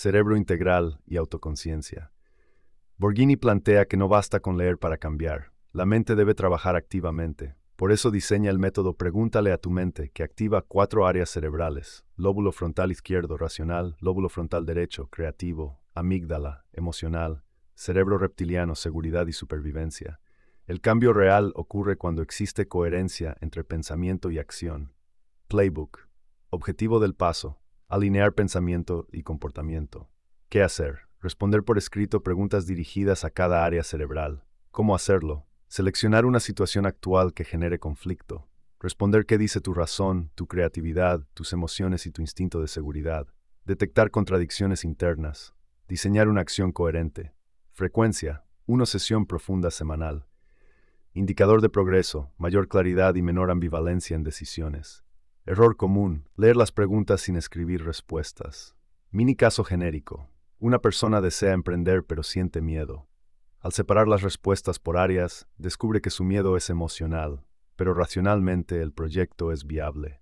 cerebro integral y autoconciencia. Borghini plantea que no basta con leer para cambiar. La mente debe trabajar activamente. Por eso diseña el método Pregúntale a tu mente, que activa 4 áreas cerebrales: lóbulo frontal izquierdo, racional; lóbulo frontal derecho, creativo; amígdala, emocional; cerebro reptiliano, seguridad y supervivencia. El cambio real ocurre cuando existe coherencia entre pensamiento y acción. Playbook. Objetivo del paso: alinear pensamiento y comportamiento. ¿Qué hacer? Responder por escrito preguntas dirigidas a cada área cerebral. ¿Cómo hacerlo? Seleccionar una situación actual que genere conflicto. Responder qué dice tu razón, tu creatividad, tus emociones y tu instinto de seguridad. Detectar contradicciones internas. Diseñar una acción coherente. Frecuencia: una sesión profunda semanal. Indicador de progreso: mayor claridad y menor ambivalencia en decisiones. Error común: leer las preguntas sin escribir respuestas. Mini caso genérico: una persona desea emprender pero siente miedo. Al separar las respuestas por áreas, descubre que su miedo es emocional, pero racionalmente el proyecto es viable.